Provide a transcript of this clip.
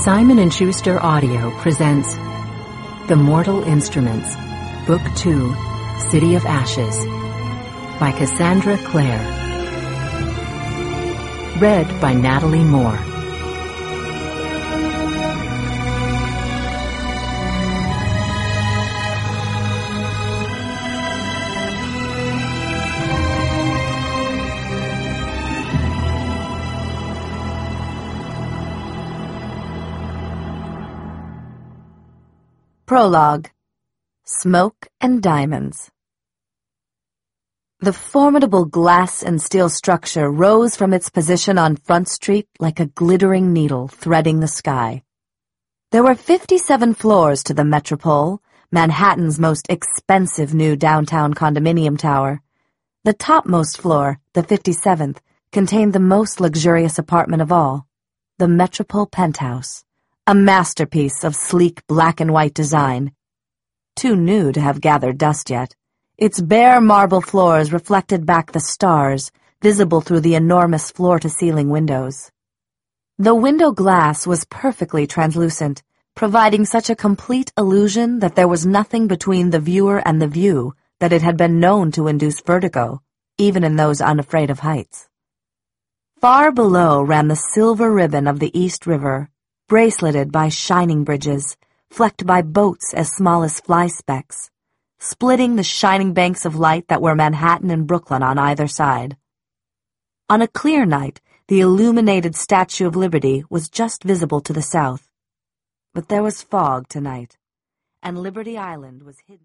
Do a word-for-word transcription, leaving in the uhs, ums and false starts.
Simon and Schuster Audio presents The Mortal Instruments, Book two, City of Ashes, by Cassandra Clare. Read by Natalie Moore. Prologue. Smoke and Diamonds. The formidable glass and steel structure rose from its position on Front Street like a glittering needle threading the sky. There were fifty-seven floors to the Metropole, Manhattan's most expensive new downtown condominium tower. The topmost floor, the fifty-seventh, contained the most luxurious apartment of all, the Metropole Penthouse. A masterpiece of sleek black and white design. Too new to have gathered dust yet, its bare marble floors reflected back the stars, visible through the enormous floor-to-ceiling windows. The window glass was perfectly translucent, providing such a complete illusion that there was nothing between the viewer and the view that it had been known to induce vertigo, even in those unafraid of heights. Far below ran the silver ribbon of the East River, braceleted by shining bridges, flecked by boats as small as fly specks, splitting the shining banks of light that were Manhattan and Brooklyn on either side. On a clear night, the illuminated Statue of Liberty was just visible to the south. But there was fog tonight, and Liberty Island was hidden.